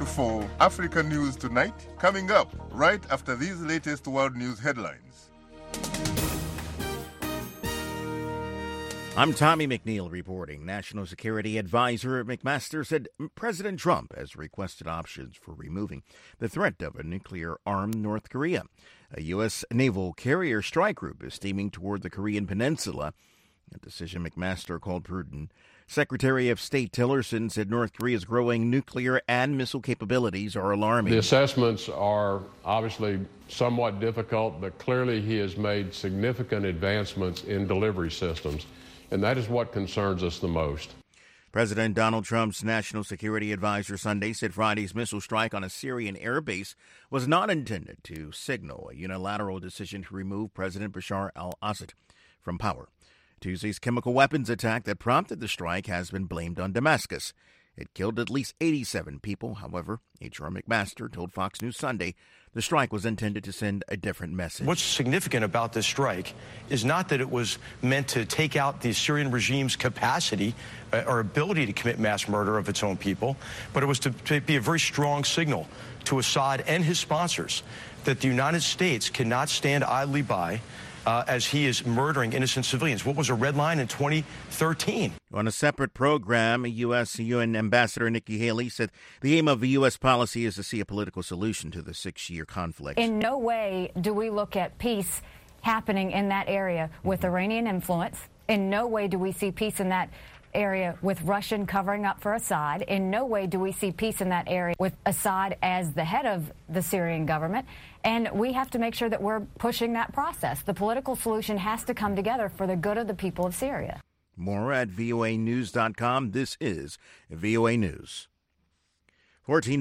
tuned for Africa News Tonight, coming up right after these latest world news headlines. I'm Tommy McNeil reporting. National Security Advisor McMaster said President Trump has requested options for removing the threat of a nuclear-armed North Korea. A U.S. naval carrier strike group is steaming toward the Korean peninsula, a decision McMaster called prudent. Secretary of State Tillerson said North Korea's growing nuclear and missile capabilities are alarming. The assessments are obviously somewhat difficult, but clearly he has made significant advancements in delivery systems. And that is what concerns us the most. President Donald Trump's national security advisor Sunday said Friday's missile strike on a Syrian airbase was not intended to signal a unilateral decision to remove President Bashar al-Assad from power. Tuesday's chemical weapons attack that prompted the strike has been blamed on Damascus. It killed at least 87 people. However, H.R. McMaster told Fox News Sunday the strike was intended to send a different message. What's significant about this strike is not that it was meant to take out the Syrian regime's capacity or ability to commit mass murder of its own people, but it was to be a very strong signal to Assad and his sponsors that the United States cannot stand idly by as he is murdering innocent civilians. What was a red line in 2013? On a separate program, U.S. UN Ambassador Nikki Haley said the aim of the U.S. policy is to see a political solution to the 6-year conflict. In no way do we look at peace happening in that area with Iranian influence. In no way do we see peace in that area with Russian covering up for Assad. In no way do we see peace in that area with Assad as the head of the Syrian government. And we have to make sure that we're pushing that process. The political solution has to come together for the good of the people of Syria. More at voanews.com. This is VOA News. 14